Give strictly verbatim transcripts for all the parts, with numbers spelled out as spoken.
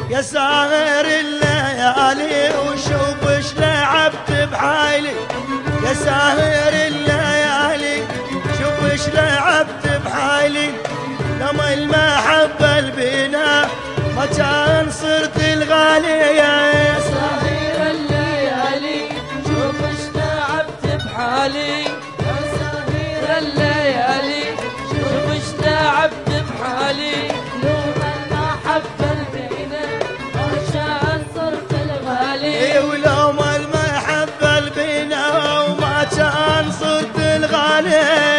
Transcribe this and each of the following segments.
يا ساهر الليالي وشوف اش لعبت بحالي، يا ساهر الليالي شوف اش لعبت بحالي، لما المحبة البنا ما كان صرت الغالية. يا ساهر الليالي شوف اش لعبت بحالي، يا ساهر الليالي شوف اش لعبت بحالي، لولا المحبة البنا ما كان صرت الغالي. ولو ما المحبة البنا وما كان صرت الغالي.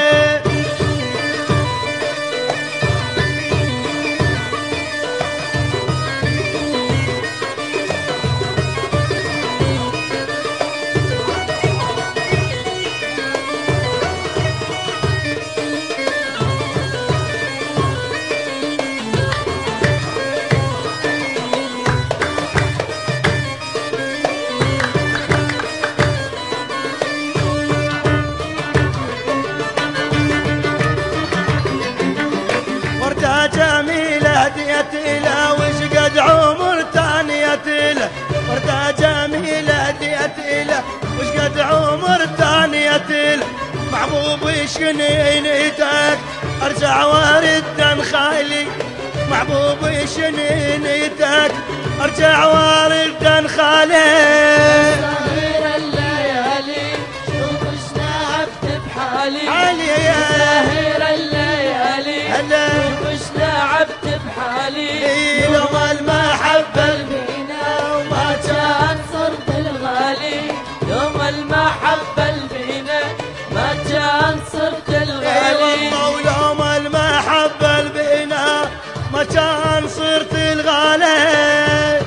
جميلة هديت له وش قد عمر تانيت له، وردة جميلة هديت له وش قد عمر تانيت له، محبوبي شنينتك ارجع وارد خالي، محبوبي شنينتك ارجع وارد خالي. ساهر الليالي شوف اش لعبت بحالي، حالي يا ساهر الليالي هلا شوف اش لعبت بحالي، لما المحبة البينا وما كان صرت الغالي، يوم المحبة البينا ما كان صرت الغالي. والله ولوم المحبة البنا ما كان صرت الغالي.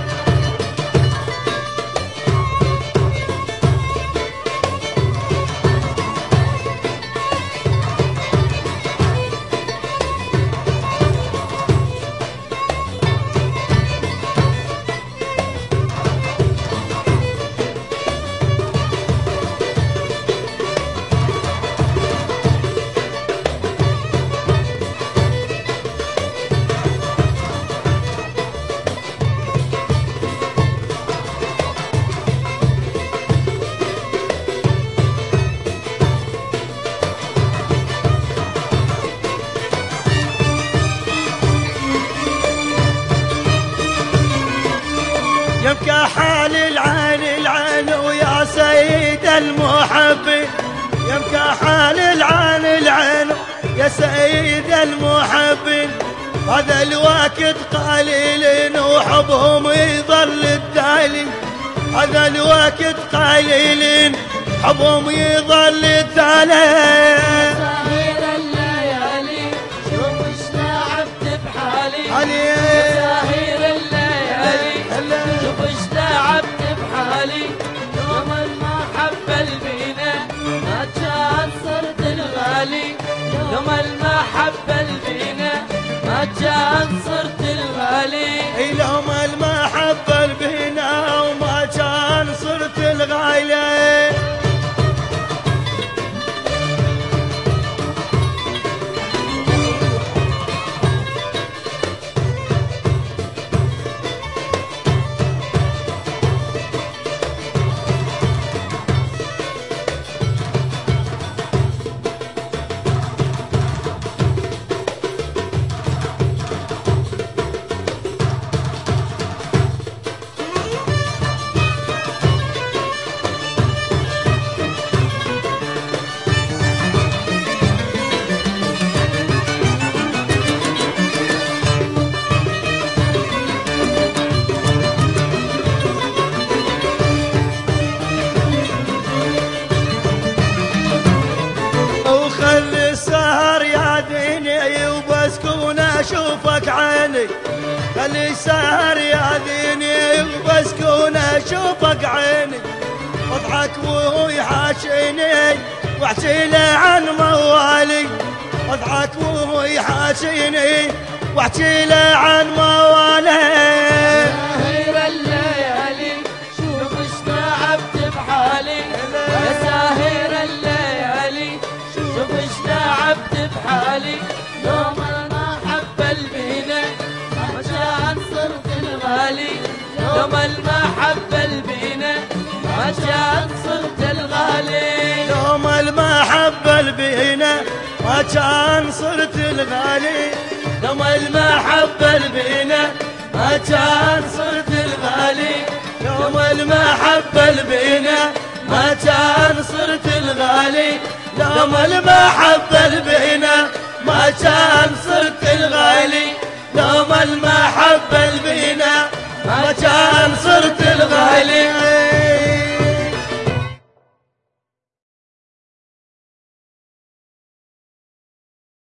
يبكى حال العين العين ويا سيد المحبين، يبكى حال العين العين يا سيد المحبين، هذا الوقت قليل وحبهم يظل التالي، هذا الوقت قليل حبهم يظل التالي. ساهر الليالي شوف اش لعبت بحالي، علي يا ساهر الليالي شوف اش لعبت بحالي، يوم المحبة البينا ما كان صرت الغالي، يوم المحبة البينا ما كان صرت الغالي. لهم المحبة البنا وما كان صرت الغالي. اشوفك عيني، خلي سهر يا ذيني وبسكون اشوفك عيني، واضحك وهو يحاشيني واحكي له عن موالي، واضحك وهو يحاشيني واحكي له عن موالي. ساهر الليالي شوف اش لعبت بحالي، يا ساهر الليالي شوف اش لعبت بحالي، يوم المحبة البينا ما كان صرت الغالي. الغالي لوم المحبة البينا ما كان صرت الغالي لوم المحبة البينا ما كان صرت الغالي لوم المحبة البينا ما كان صرت الغالي لوم المحبة البينا ما كان صرت الغالي لوم المحبة البينا ما كان صرت الغالي لوم المحبة البينا